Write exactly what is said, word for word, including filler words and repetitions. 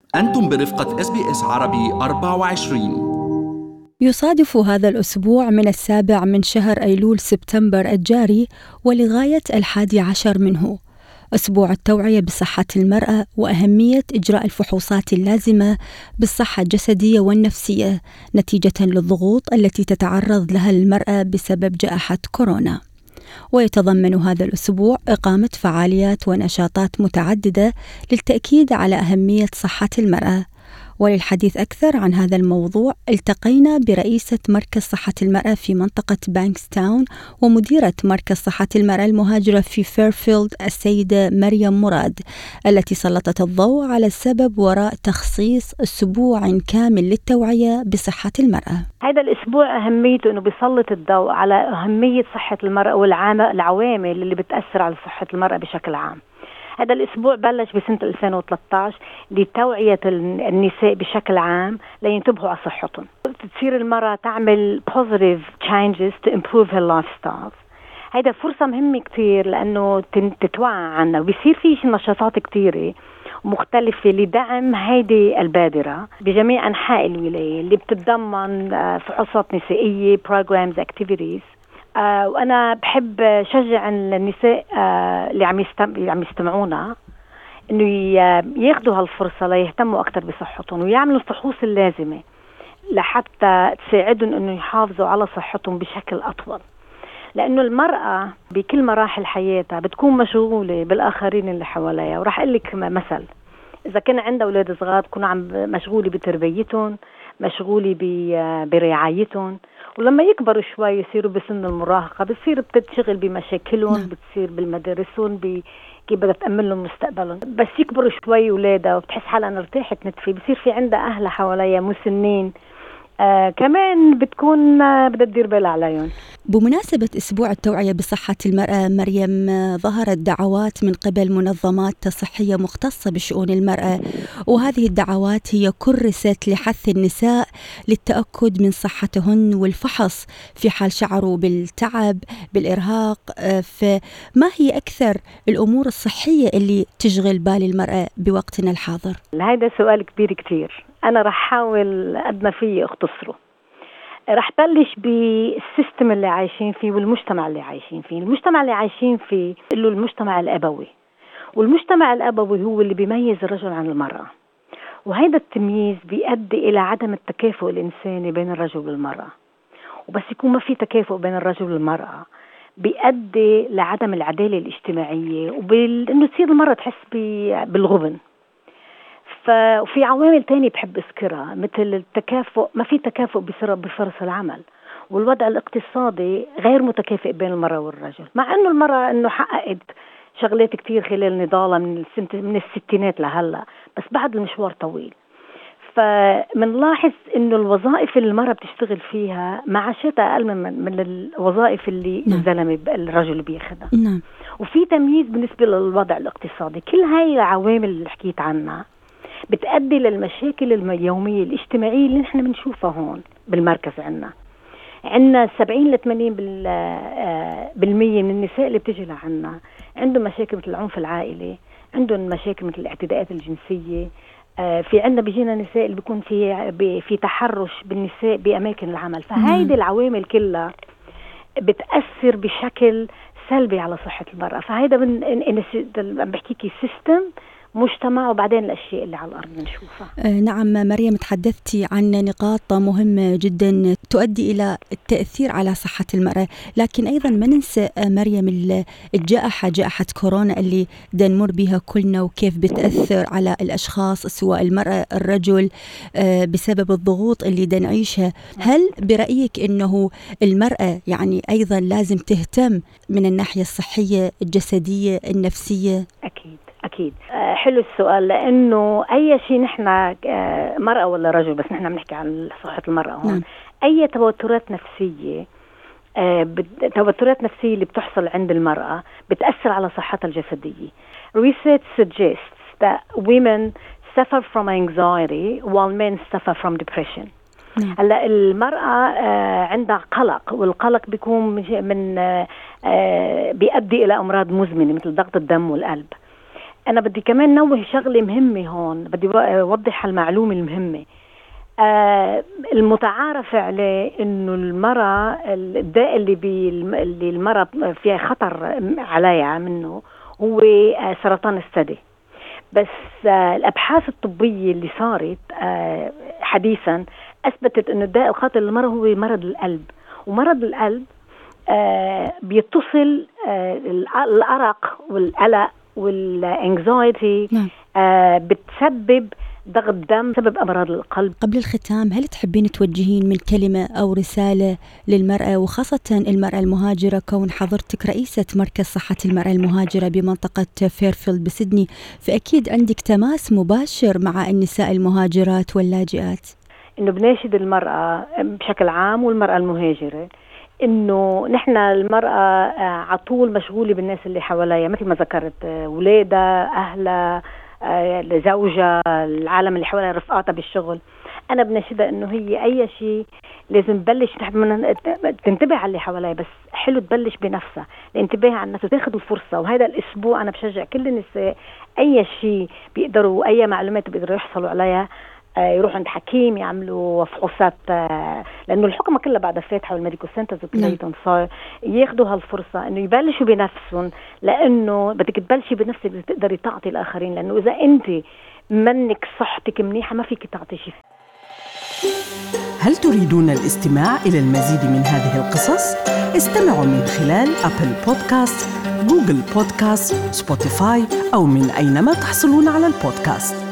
أنتم برفقة إس بي إس عربي أربعة وعشرين. يصادف هذا الأسبوع من السابع من شهر أيلول سبتمبر الجاري ولغاية الحادي عشر منه أسبوع التوعية بصحة المرأة وأهمية إجراء الفحوصات اللازمة بالصحة الجسدية والنفسية نتيجة للضغوط التي تتعرض لها المرأة بسبب جائحة كورونا. ويتضمن هذا الأسبوع إقامة فعاليات ونشاطات متعددة للتأكيد على أهمية صحة المرأة. وللحديث أكثر عن هذا الموضوع التقينا برئيسة مركز صحة المرأة في منطقة بانكستاون ومديرة مركز صحة المرأة المهاجرة في فيرفيلد السيدة مريم مراد، التي سلطت الضوء على السبب وراء تخصيص أسبوع كامل للتوعية بصحة المرأة. هذا الأسبوع أهميته أنه بيسلط الضوء على أهمية صحة المرأة والعوامل اللي بتأثر على صحة المرأة بشكل عام. هذا الأسبوع بلش بسنة ألفين وثلاثة عشر لتوعية النساء بشكل عام لينتبهوا على صحتهم. تصير المرأة تعمل positive changes to improve her lifestyle. هذا فرصة مهمة كتير لأنه تتوعى عنها، وبيصير فيه نشاطات كتيرة مختلفة لدعم هذه البادرة بجميع أنحاء الولاية اللي بتتضمن فحوصات نسائية programs activities. آه وأنا بحب شجع النساء آه اللي عم يستم... اللي عم يستمعونا إنه ياخدوا هالفرصة ليهتموا أكتر بصحتهم ويعملوا الفحوص اللازمة لحتى تساعدهم إنه يحافظوا على صحتهم بشكل أطول، لأنه المرأة بكل مراحل حياتها بتكون مشغولة بالآخرين اللي حواليها. وراح أقول لك مثل، إذا كان عندها أولاد صغار تكون عم مشغولة بتربيتهم، مشغولة برعايتهم، ولما يكبروا شوي يصيروا بسن المراهقة بتصير بتشغل بمشاكلهم، نعم. بتصير بالمدارسون كيف بدها تأمن لهم مستقبلهم. بس يكبروا شوي ولادها وبتحس حالها ارتاحت نتفي، بصير في عندها أهلها حواليها مسنين آه كمان بتكون آه بدها تدير بالها عليهم. بمناسبة أسبوع التوعية بصحة المرأة مريم، ظهرت دعوات من قبل منظمات صحية مختصة بشؤون المرأة، وهذه الدعوات هي كرست لحث النساء للتأكد من صحتهن والفحص في حال شعروا بالتعب بالإرهاق. فما هي أكثر الأمور الصحية اللي تشغل بال المرأة بوقتنا الحاضر؟ هذا سؤال كبير كتير، أنا رح حاول قد ما فيي أختصره. رح بلش بالسيستم اللي عايشين فيه والمجتمع اللي عايشين فيه. المجتمع اللي عايشين فيه اللي هو المجتمع الأبوي، والمجتمع الأبوي هو اللي بيميز الرجل عن المرأة، وهذا التمييز بيؤدي إلى عدم التكافؤ الإنساني بين الرجل والمرأة. وبس يكون ما في تكافؤ بين الرجل والمرأة بيؤدي لعدم العدالة الاجتماعية وبإنه تصير المرأة تحس بالغبن. وفي عوامل تانية بحب أذكرها مثل التكافؤ، ما في تكافؤ بفرص العمل، والوضع الاقتصادي غير متكافئ بين المرأة والرجل، مع أنه المرأة أنه حققت شغلات كتير خلال نضالها من من الستينات لهلا، بس بعد المشوار طويل. فمنلاحظ أنه الوظائف اللي المرأة بتشتغل فيها معاشاتها أقل من من الوظائف اللي نعم. الزلمة الرجل بياخدها، نعم. وفي تمييز بالنسبة للوضع الاقتصادي. كل هاي العوامل اللي حكيت عنها بتؤدي للمشاكل اليومية الاجتماعية اللي نحن بنشوفها هون بالمركز. عنا عنا سبعين لثمانين بالمية من النساء اللي بتجي لعنا عندهم مشاكل مثل العنف العائلي، عندهم مشاكل مثل الاعتداءات الجنسية. في عنا بيجينا نساء اللي بيكون في في تحرش بالنساء بأماكن العمل. فهيدي العوامل كلها بتأثر بشكل سلبي على صحة المرأة. فهيدا من بحكيكي سيستم مجتمع، وبعدين الأشياء اللي على الأرض نشوفها. آه نعم مريم، تحدثتي عن نقاط مهمة جدا تؤدي إلى التأثير على صحة المرأة، لكن أيضا ما ننسى مريم الجائحة، جائحة كورونا اللي دا نمر بها كلنا، وكيف بتأثر على الأشخاص سواء المرأة الرجل آه بسبب الضغوط اللي دا نعيشها. هل برأيك أنه المرأة يعني أيضا لازم تهتم من الناحية الصحية الجسدية النفسية؟ أكيد أكيد. أه حلو السؤال، لأنه أي شيء نحن أه مرأة ولا رجل، بس نحن بنحكي عن صحة المرأة هون. نعم. أي توترات نفسية أه توترات نفسية اللي بتحصل عند المرأة بتأثر على صحتها الجسدية. Research suggests that women suffer from anxiety while men suffer from depression. نعم. هلا المرأة أه عندها قلق، والقلق بيكون من أه بيؤدي إلى أمراض مزمنة مثل ضغط الدم والقلب. أنا بدي كمان نوه شغلة مهمة هون، بدي أوضح المعلومة المهمة. آه المتعارف عليه إنه المرأة الداء اللي بي اللي المرأة فيها خطر عليها منه هو آه سرطان الثدي. بس آه الأبحاث الطبية اللي صارت آه حديثا أثبتت إنه الداء الخطر للمرأة هو مرض القلب، ومرض القلب آه بيتصل آه الأرق والقلق والانكزايتي آه بتسبب ضغط دم، سبب أمراض القلب. قبل الختام، هل تحبين توجهين من كلمة أو رسالة للمرأة وخاصة المرأة المهاجرة، كون حضرتك رئيسة مركز صحة المرأة المهاجرة بمنطقة فيرفيلد بسيدني، فأكيد عندك تماس مباشر مع النساء المهاجرات واللاجئات؟ إنه بناشد المرأة بشكل عام والمرأة المهاجرة إنه نحن المرأة عطول مشغولة بالناس اللي حواليها، مثل ما ذكرت، ولادها، أهلها، زوجها، العالم اللي حواليها، رفقاتها بالشغل. أنا بناشدها إنه هي أي شيء لازم تبلش تنتبه على اللي حواليها، بس حلو تبلش بنفسها، الانتباه على النفس وتاخد الفرصة. وهذا الأسبوع أنا بشجع كل النساء أي شيء بيقدروا، أي معلومات بيقدروا يحصلوا عليها، يروحوا عند حكيم يعملوا فحوصات، لأنه الحكومة كلها بعد فاتحة والميديكو سنترز وكليتهم، صار ياخدوا هالفرصة إنه يبلشوا بنفسهم، لأنه بدك تبلشي بنفسك تقدري تعطي الآخرين، لأنه إذا أنت منك صحتك منيحة ما فيك تعطي شيء. هل تريدون الاستماع إلى المزيد من هذه القصص؟ استمعوا من خلال أبل بودكاست، جوجل بودكاست، سبوتيفاي، أو من أينما تحصلون على البودكاست.